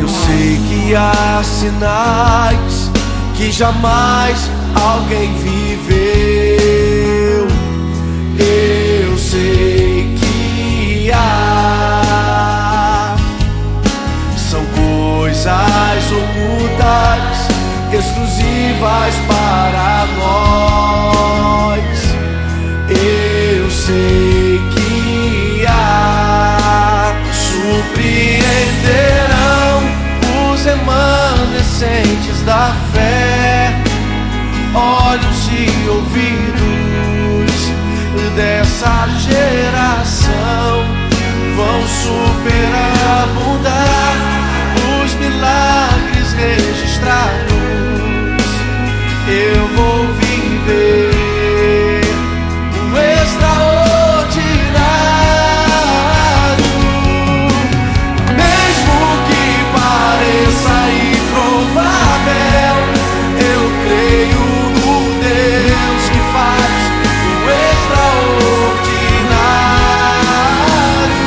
Eu sei que há sinais que jamais alguém viveu. Eu sei que há. São coisas ocultas, exclusivas para nós. Eu sei que há. Surpreenderão os remanescentes da fé, olhos e ouvidos dessa geração vão superabundar os milagres registrados. Eu vou viver o extraordinário, mesmo que pareça improvável. Eu creio no Deus que faz o extraordinário,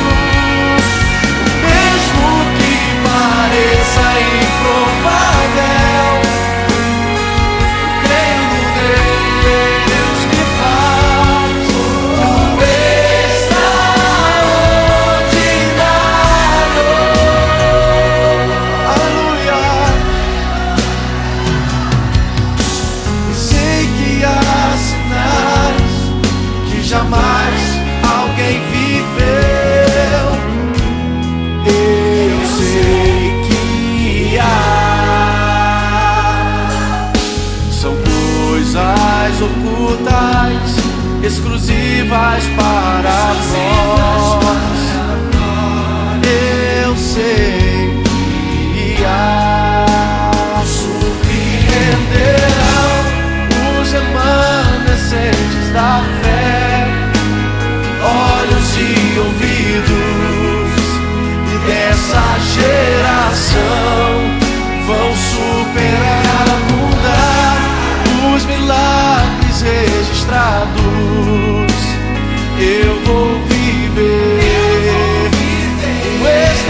mesmo que pareça improvável. Eu creio no Deus que faz o extraordinário. Aleluia. Sei que há sinais que jamais alguém viveu. Eu sei que há. São coisas ocultas, exclusivas para nós. Eu sei que há. Surpreenderão os remanescentes da fé, olhos e ouvidos dessa geração vão superabundar os milagres registrados. Eu vou viver o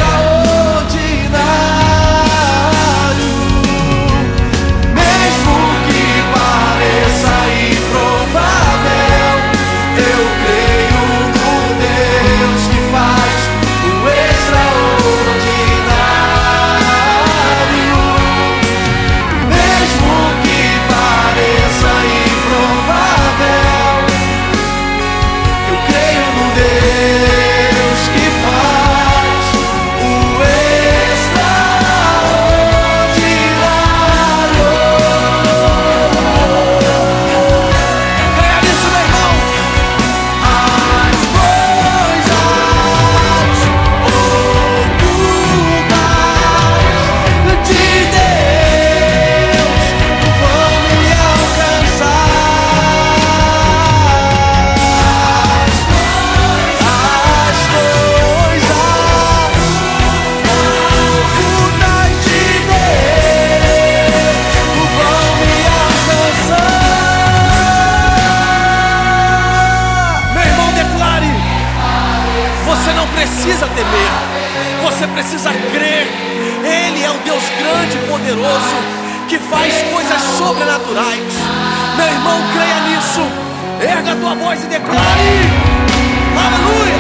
extraordinário, mesmo que pareça improvável. Eu creio no Deus que faz o extraordinário, mesmo que pareça improvável. Eu creio no Deus que faz o extraordinário. Creia nisso, meu irmão. As coisas ocultas de Deus vão me alcançar. As coisas ocultas de Deus vão me alcançar. Meu irmão, declare: você não precisa temer, você precisa crer. Ele é o Deus grande e poderoso que faz coisas sobrenaturais. Meu irmão, creia nisso. Erga a tua voz e declare: aleluia.